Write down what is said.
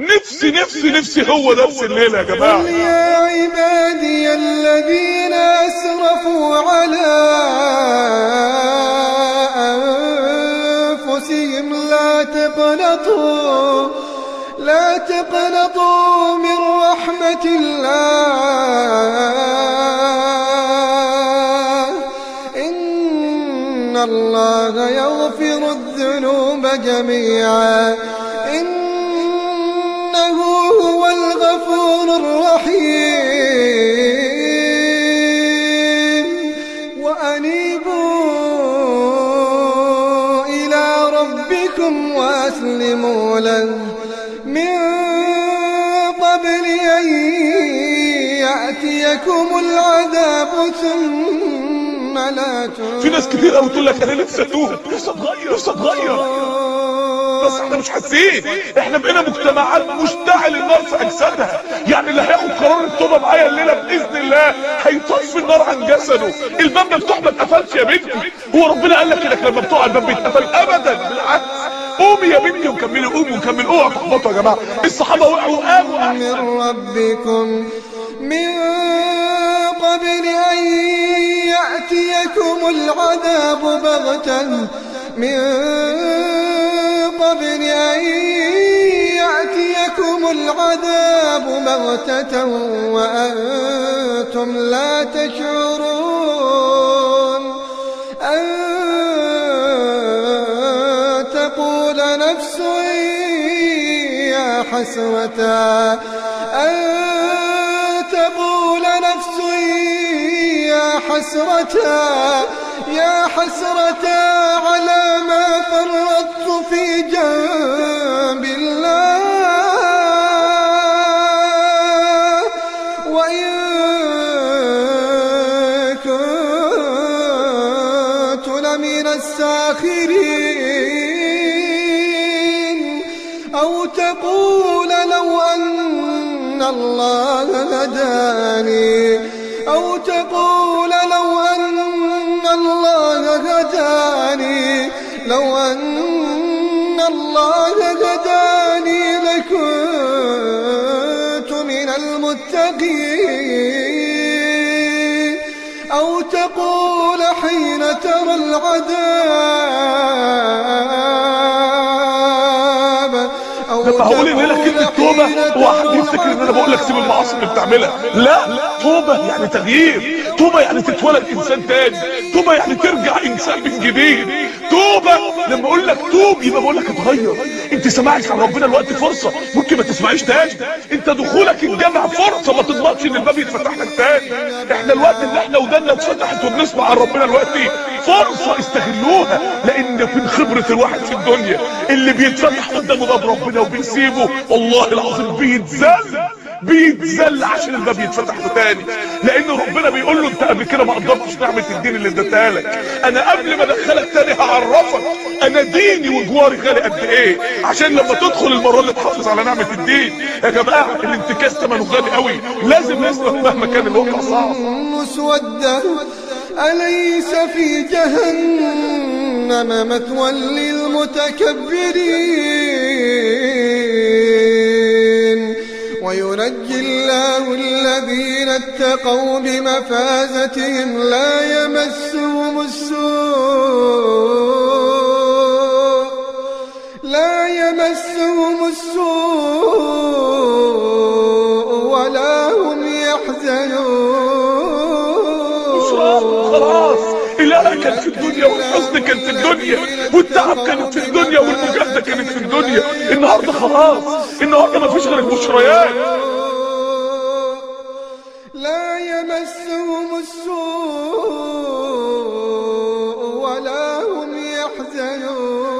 نفسي هو درس الليله يا جماعه. قل يا عبادي الذين اسرفوا على انفسهم لا تقنطوا من رحمة الله إن الله يغفر الذنوب جميعا إنه هو الغفور الرحيم وأنيبوا إلى ربكم وأسلموا له من قبل أن يأتيكم العذاب ثم لا تنصرون. في ناس كتير قوي تقول لك انا نفسي اتوب، نفسي اتغير، بس احنا مش حاسين. احنا بقينا مجتمعات مشتعل النار في اجسادها. يعني اللي هياخد قرار التوبه معايا الليله باذن الله هيطفي النار عن جسده. الباب مفتوح ما اتقفلش يا بنتي. هو ربنا قال لك انك لما بتقع الباب بيتقفل؟ ابدا، بالعكس. قومي يا بنتي وكملي، قومي وكملي. اوعوا تحبطوا يا جماعه. الصحابه وقعوا وقاموا من ربكم من قبل أن يأتيكم العذاب بغتة من قبل أن يأتيكم العذاب بغتة وأنتم لا تشعرون أن تقول نفس يا حسرة على ما فرطت في جنب الله وإن كنت لمن الساخرين أو تقول لو أن الله هداني لكنت من المتقين أو تقول حين ترى العذاب لما هقول ان انا كلمه توبه واحد يفتكر ان انا بقول لك سيب المعاصي اللي بتعملها. لا، توبه يعني تغيير، توبه يعني تتولد انسان تاني، توبه يعني ترجع انسان من جديد. توبه لما اقول لك توب يبقى بقول لك اتغير. انت سماعك عن ربنا الوقت فرصه، ممكن ما تسمعيش تاني. انت دخولك الجامع فرصه، ما تضمنش ان الباب يتفتح لك تاني. احنا الوقت اللي احنا ودنا اتفتحت وبنسمع عن ربنا الوقت فرصه استغلوها، لان من خبره الواحد في الدنيا اللي بيتفتح قدامه باب ربنا وبيسيبه والله العظيم بيتذل عشان الباب يتفتح له تاني. لان ربنا بيقول له انت قبل كده ما قدرتش نعمه الدين اللي اديتها لك، انا قبل ما ادخلك تاني هعرفك انا ديني وجواري غالي قد ايه، عشان لما تدخل المره اللي تحافظ على نعمه الدين. يا جماعه الانتكاس ثمنه غالي قوي، لازم نثبت مهما كان الواقع صعب. مسوده أليس في جهنم مثوى للمتكبرين وينجي الله الذين اتقوا بمفازتهم لا يمسهم السوء ولا هم يحزنون. خلاص القلق كان في الدنيا والحزن كان في الدنيا والتعب كانت في الدنيا والمجاهده كانت في الدنيا. النهارده خلاص، النهارده مفيش غير البشريات. لا يمسهم السوء ولا هم يحزنون.